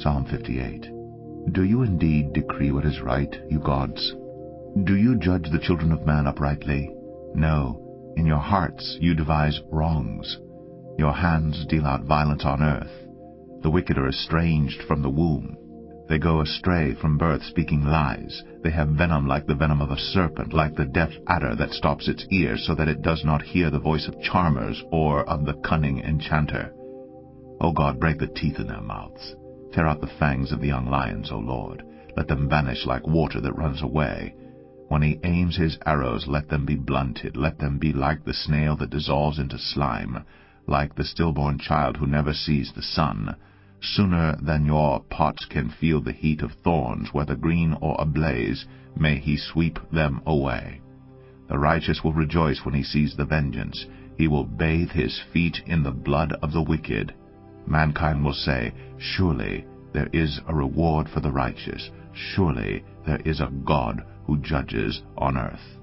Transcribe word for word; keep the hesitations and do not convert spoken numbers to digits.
Psalm fifty-eight. Do you indeed decree what is right, you gods? Do you judge the children of man uprightly? No, in your hearts you devise wrongs. Your hands deal out violence on earth. The wicked are estranged from the womb. They go astray from birth, speaking lies. They have venom like the venom of a serpent, like the deaf adder that stops its ear so that it does not hear the voice of charmers or of the cunning enchanter. O God, break the teeth in their mouths. Tear out the fangs of the young lions, O Lord. Let them vanish like water that runs away. When he aims his arrows, let them be blunted. Let them be like the snail that dissolves into slime, like the stillborn child who never sees the sun. Sooner than your pots can feel the heat of thorns, whether green or ablaze, may he sweep them away. The righteous will rejoice when he sees the vengeance. He will bathe his feet in the blood of the wicked. Mankind will say, surely there is a reward for the righteous. Surely there is a God who judges on earth.